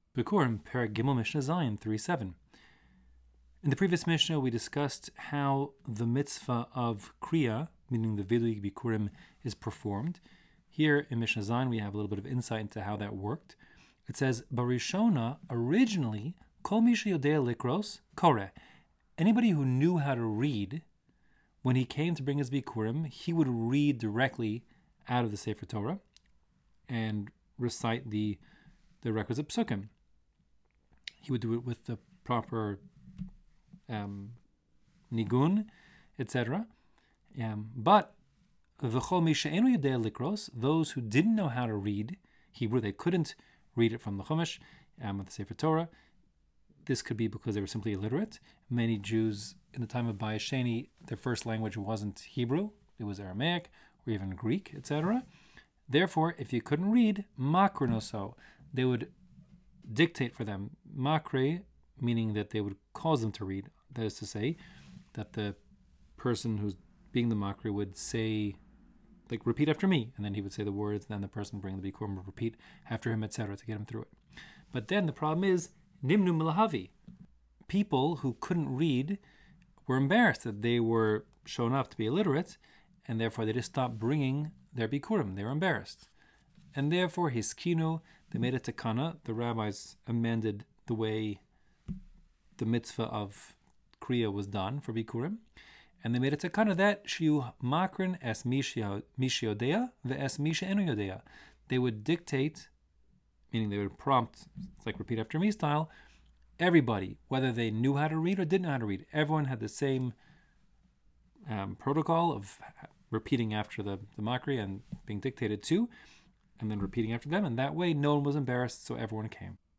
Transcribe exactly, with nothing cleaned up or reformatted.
Bikurim, Perek Gimel Mishnah Zayin three seven. In the previous Mishnah, we discussed how the mitzvah of Kriya, meaning the Vidui Bikurim, is performed. Here in Mishnah Zayin, we have a little bit of insight into how that worked. It says, Barishona, originally, Kol Misha Yodea Likros, Kore. Anybody who knew how to read, when he came to bring his Bikurim, he would read directly out of the Sefer Torah and recite the, the requisite psukim. He would do it with the proper um, nigun, et cetera. Um, but v'chol mi she'enu yodea likros, those who didn't know how to read Hebrew, they couldn't read it from the Chumash, um, of the Sefer Torah. This could be because they were simply illiterate. Many Jews in the time of Bayis Sheni, their first language wasn't Hebrew; it was Aramaic or even Greek, et cetera. Therefore, if you couldn't read, makrinoso, they would dictate for them. Makre, meaning that they would cause them to read. That is to say, that the person who's being the makre would say, like, repeat after me, and then he would say the words, and then the person bringing the bikurim would repeat after him, et cetera, to get him through it. But then the problem is, nimnu milahavi. People who couldn't read were embarrassed that they were shown up to be illiterate, and therefore they just stopped bringing their bikurim. They were embarrassed. And therefore, hiskinu, they made a takana. The rabbis amended the way the mitzvah of kriya was done for bikurim, and they made a takana that shiu makrin es mishiodea the es misha enu yodea. They would dictate, meaning they would prompt, it's like repeat after me style, everybody, whether they knew how to read or didn't know how to read. Everyone had the same um, protocol of repeating after the, the makri and being dictated to, and then repeating after them, and that way no one was embarrassed, so everyone came.